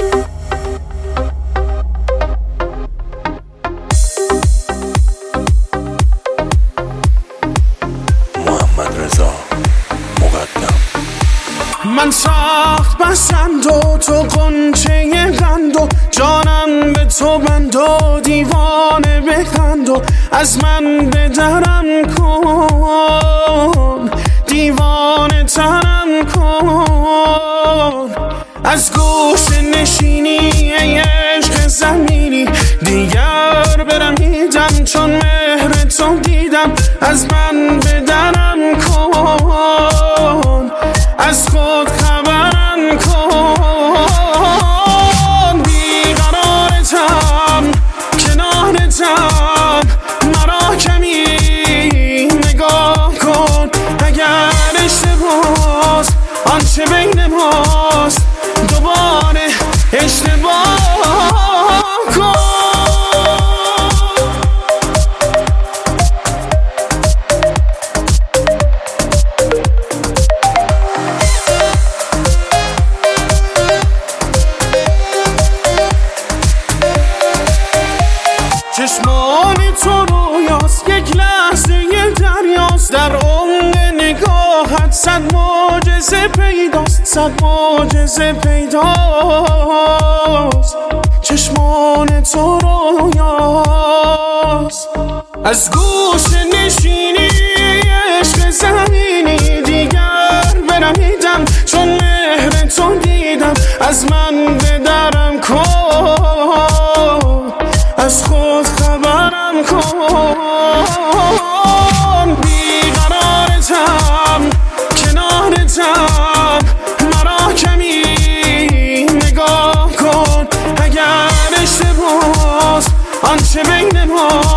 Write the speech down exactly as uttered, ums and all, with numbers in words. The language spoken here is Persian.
من سخت بسند و تو غنچه قند و جانم به تو بند و دیوانه بخند و از من به درم کن، دیوانه ترم کن. از گوش نشینی عشق زمینی دیگر برمیدم، چون مهر تو دیدم از من به درم کن، از خود خبرم کن. بیقرارتم کنارتم، مرا کمی نگاه کن. اگر اشتباس آنچه بین ماست دوباره اشتباه کن. چشمان تو رویاست، یک لحظه دریاست، در عمق نگاهت صد معجزه پیداست، صد معجزه پیداست. چشمان تو رویاست، از گوش نشینی عشق زمینی دیگر برمیدم، چون مهر تو دیدم از من به درم کن، از خود خبرم کن. بیقرارتم کنارتم، مرا کمی نگاه کن. اگر اشتباس آنچه بین ما